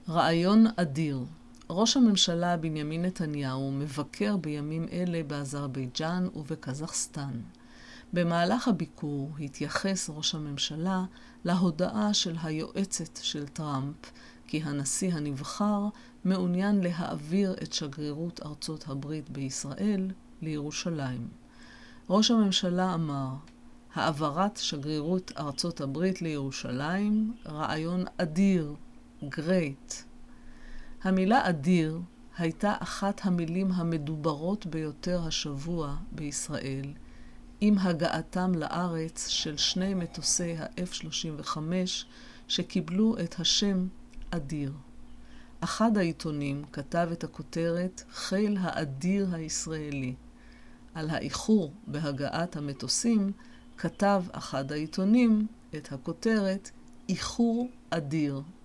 רעיון אדיר. ראש הממשלה בנימין נתניהו מבקר בימים אלה באזרבייג'אן ובקזחסטן. במהלך הביקור התייחס ראש הממשלה להודעה של היועצת של טראמפ, כי הנשיא הנבחר מעוניין להעביר את שגרירות ארצות הברית בישראל לירושלים. ראש הממשלה אמר, העברת שגרירות ארצות הברית לירושלים, רעיון אדיר, great. המילה אדיר הייתה אחת המילים המדוברות ביותר השבוע בישראל, עם הגעתם לארץ של שני מטוסי ה-F-35 שקיבלו את השם אדיר. אחד העיתונים כתב את הכותרת חיל האדיר הישראלי. על האיחור בהגעת המטוסים כתב אחד העיתונים את הכותרת איחור אדיר.